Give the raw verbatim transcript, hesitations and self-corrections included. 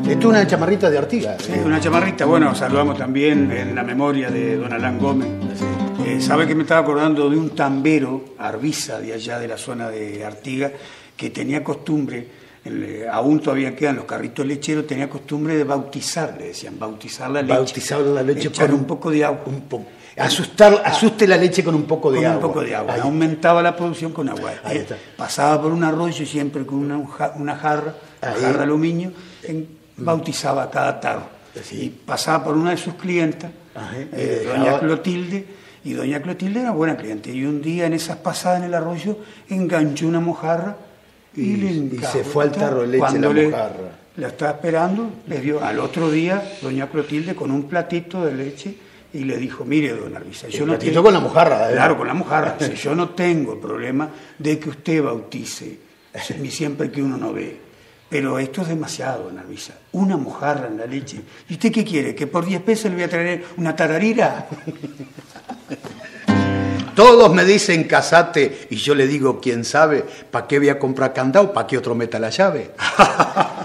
Esto es una chamarrita de Artigas. Sí, una chamarrita. Bueno, saludamos también en la memoria de don Alán Gómez. Eh, sabe que me estaba acordando de un tambero, Arbiza, de allá de la zona de Artigas, que tenía costumbre, el, aún todavía quedan los carritos lecheros, tenía costumbre de bautizar, le decían, bautizar la leche. Bautizar la leche con un, un poco de agua. Un po Asustar, asuste la leche con un poco de con agua. un poco de agua. Ahí aumentaba la producción con agua. Ahí eh, está. Pasaba por un arroyo siempre con una, una jarra, una Ahí. jarra de aluminio, en, bautizaba cada tarro. Sí. Y pasaba por una de sus clientas, eh, dejaba... doña Clotilde, y doña Clotilde era buena cliente. Y un día en esas pasadas en el arroyo enganchó una mojarra y, y le Y se fue al tarro de leche Cuando la le, mojarra. La estaba esperando, le dio al otro día doña Clotilde con un platito de leche y le dijo, mire, don Arbiza, yo el no tengo... con la mojarra. ¿eh? Claro, con la mojarra. Si yo no tengo el problema de que usted bautice, ni siempre que uno no ve. Pero esto es demasiado, don Arbiza. Una mojarra en la leche. ¿Y usted qué quiere? ¿Que por diez pesos le voy a traer una tararira? Todos me dicen casate y yo le digo, quién sabe, ¿para qué voy a comprar candado? ¿Para qué otro meta la llave?